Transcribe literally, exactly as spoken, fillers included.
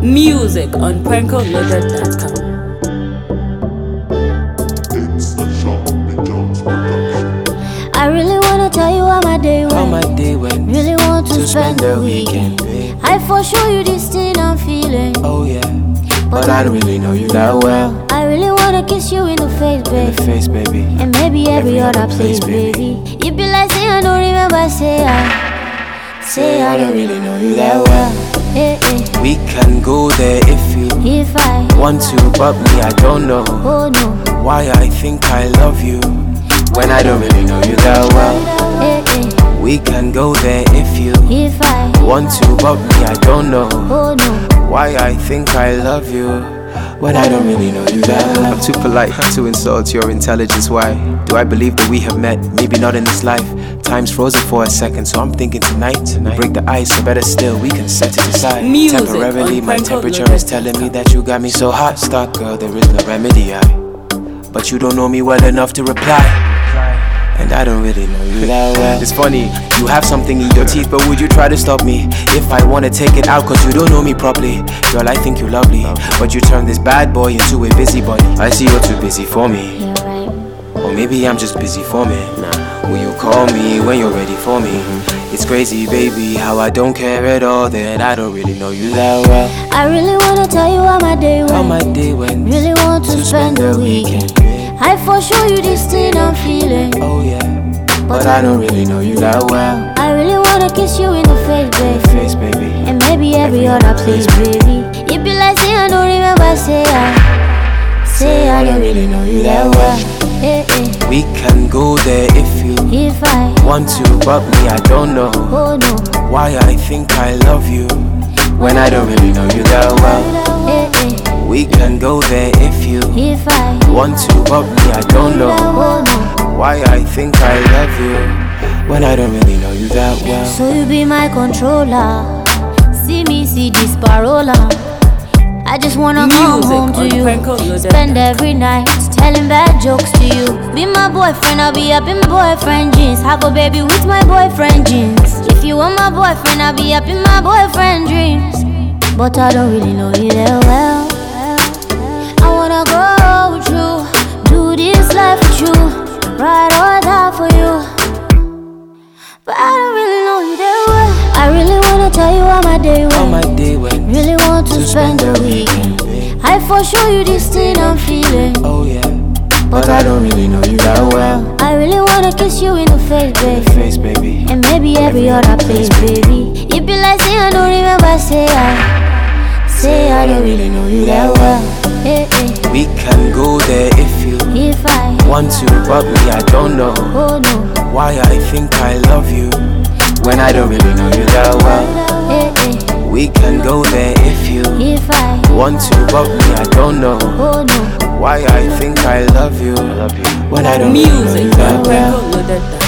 Music on Pranko Loaded dot com. I really wanna tell you how my day went. How my day went. Really want to, to spend, spend the weekend, babe. I for sure you this thing I'm feeling. Oh yeah, but I don't really know you that well. I really wanna kiss you in the face, In babe. the face, baby. And maybe every, Every other other place, place, baby. baby. You be like, say I don't remember, say I, say I don't really know you that well. Hey, hey. We can go there if you If I want to, but me I don't know oh no, why I think I love you when I don't really know you that well. hey, hey. We can go there if you If I want to, but me I don't know oh no, why I think I love you when I don't really know you that well. I'm too polite to insult your intelligence. Why do I believe that we have met? Maybe not in this life. Time's frozen for a second, so I'm thinking tonight, tonight. We break the ice, or better still, we can set it aside. Music Temporarily, on my Pranko temperature Loaded is telling me that you got me so hot. Stuck, girl, there is no remedy. I, but you don't know me well enough to reply, and I don't really know you that well. It's funny, you have something in your teeth, but would you try to stop me if I wanna take it out? Cause you don't know me properly. Girl, I think you're lovely, but you turn this bad boy into a busybody. I see you're too busy for me, you're right. or maybe I'm just busy for me. Will you call me when you're ready for me? It's crazy, baby, how I don't care at all that I don't really know you that well. I really wanna tell you how my day went. How my day went. Really want to, spend the weekend. I for sure you this thing I'm feeling. Oh yeah, but I don't really know you that well. I really wanna kiss you in the face, babe. Face, baby. And maybe every, Every other other place, place, baby. You be like, say I don't remember, say I, say I don't really know you that well. Hey, hey. We can go there if you If I want to, but me I don't know oh no, why I think I love you when I don't really know you that well. hey, hey. We can go there if you If I want to, but me I don't know oh no, why I think I love you when I don't really know you that well. so you be my controller. See me see this parola. I just wanna come Music home to on you, Pranko Loaded. spend every night telling bad jokes to you. Be my boyfriend, I'll be up in my boyfriend jeans. Have a baby with my boyfriend jeans. If you want my boyfriend, I'll be up in my boyfriend dreams. But I don't really know you that well. I wanna go with you, do this life with you, ride or die for you. But I don't really know you that well. I really wanna tell you how my day went. How my day went. Really want to, spend the weekend. I for sure you this thing I'm feeling. Oh yeah, but I don't really know you that well. I really wanna kiss you in the face, babe. Face, baby. And maybe every, Every other other place, place, baby. You be like, say I don't remember, say I, say I don't really know you that well. Hey, hey. We can go there if you If I want to, but me I don't know oh no, why I think I love you when I don't really know you that well. hey, hey. We can go there if you If I want to, but me I don't know oh no, why I think I love you when I don't really know you Music that on well. Pranko Loaded dot com.